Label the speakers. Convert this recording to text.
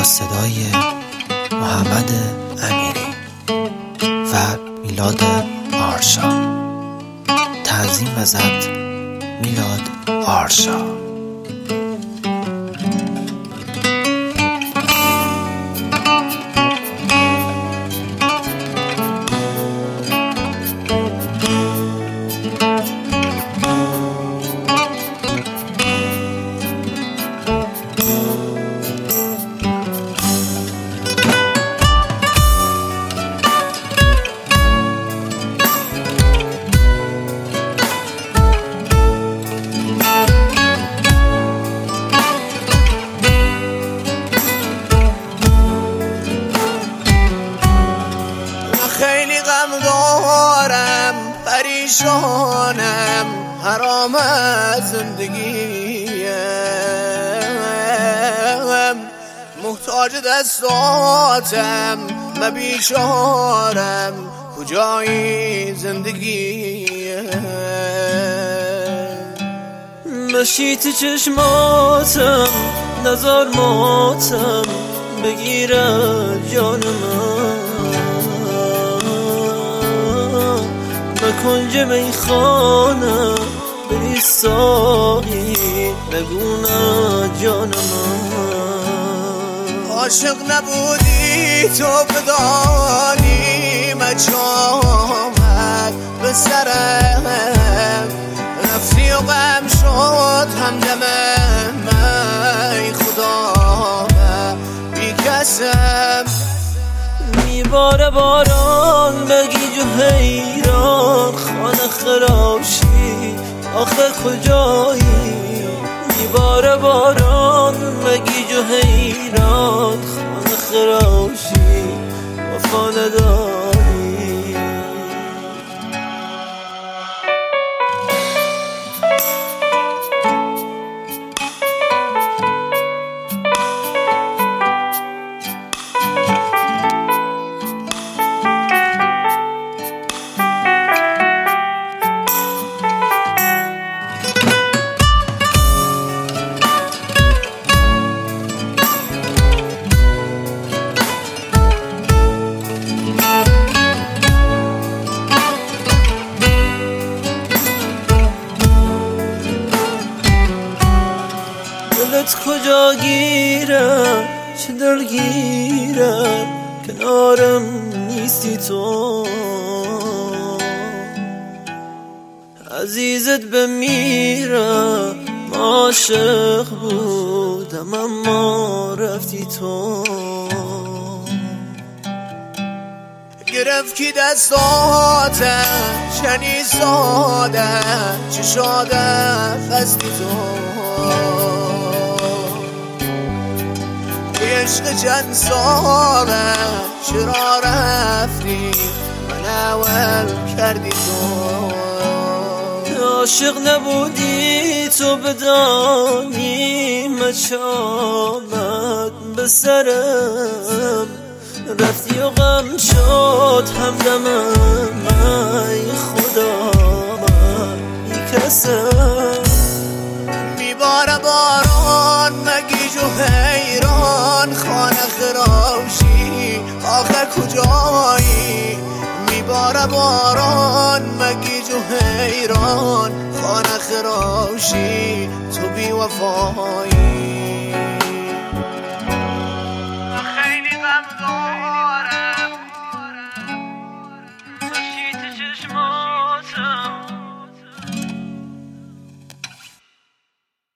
Speaker 1: صدای محمد امیری و میلاد آرشا. تنظیم و ضبط میلاد آرشا.
Speaker 2: خیلی غم دارم، پریشانم، حرام از زندگیم، محتاج دستاتم، بیچارم، کجایی زندگیم؟
Speaker 3: مشی تو چشماتم، نزار ماتم بگیرد جان من، به کنج میخانه بری ساقی نگونه جان من.
Speaker 2: عاشق نبودی تو بدانی مچامت به سرم، رفتی و غم شد همدم من، خدا بی کسم.
Speaker 3: میباره باران بگیج و حیران، خانه خراشی آخه کجایی؟ میباره باران بگیج و حیران، خانه خراشی وفا نداری. دلت کجا گیرم، چه دلگیرم، کنارم نیستی تو، عزیزت بمیرم، عاشق بودم اما رفتی تو.
Speaker 2: گرفتی دستاتم، شنی سادم، چه شادم فستی تو. عشق چند ساله چرا رفتی، من اول کردی تو.
Speaker 3: عاشق نبودی تو بدانی مچامت به سرم، رفتی و غم شد همدم من، خدا من بی کسم.
Speaker 2: میباره باران مگیج و حیران، خانه خراشی آخه کجایی؟ میباره باران مگیج و حیران، خانه خراشی تو بی وفایی.